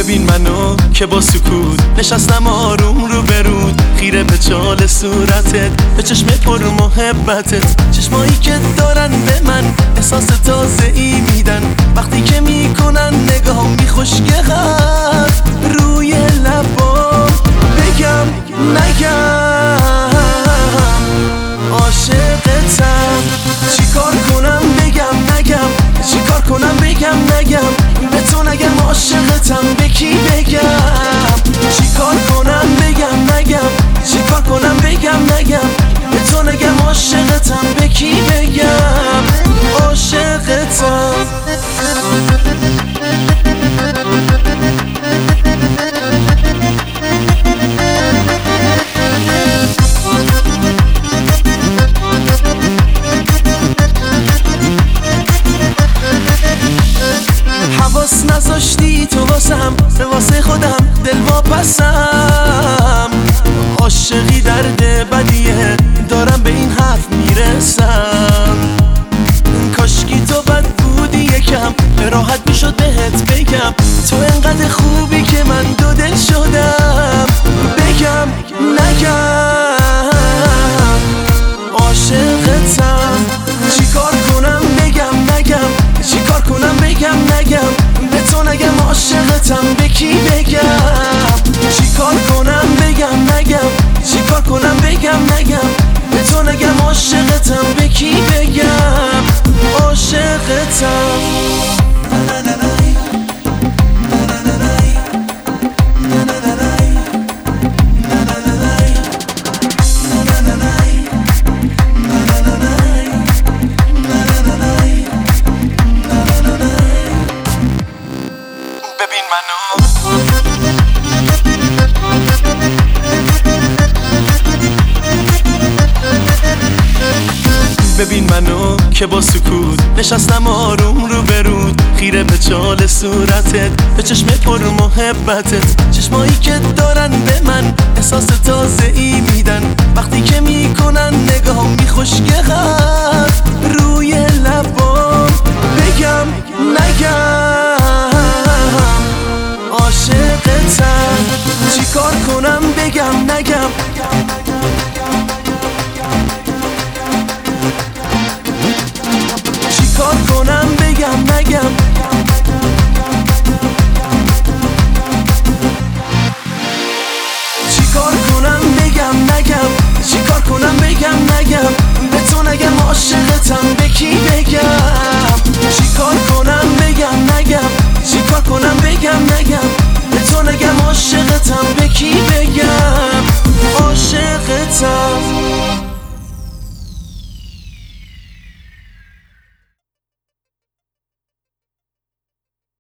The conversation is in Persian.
ببین منو که با سکوت نشستم آروم رو برود، خیره به چال صورتت، به چشم پر محبتت، چشمایی که دارن به من احساس تازه ای میدن وقتی که میکنن نگاه میخوشگه روی لبام. بگم نگم عاشقتم، چیکار کنم بگم نگم، چیکار کنم بگم نگم، به تو نگم عاشقتم به کی بگم، چیکار کنم بگم نگم، چیکار کنم بگم نگم، به تو نگم عاشقتم به کی بگم عاشقتم. حواس نذاشتی تو واسم، به واسه خودم دل واپسم، عاشقی درد بدیه دارم به این حرف میرسم، کاشکی تو بد بودی یکم راحت میشد بهت بگم، تو انقدر خوبی که من دو دل شدم. بگم نگم عاشقتم، چیکار کنم بگم نگم، چیکار کنم بگم نگم، به تو نگم عاشقتم به کی بگم، چیکار کنم بگم نگم، چیکار کنم بگم نگم، به تو نگم عاشقتم به کی بگم عاشقتم. ببین منو که با سکوت نشستم آروم رو برود، خیره به چال صورتت، به چشم پر محبتت، چشمایی که دارن به من احساس تازه ای میدن وقتی که میکنن نگاه میخوشگه روی لبام. بگم نگم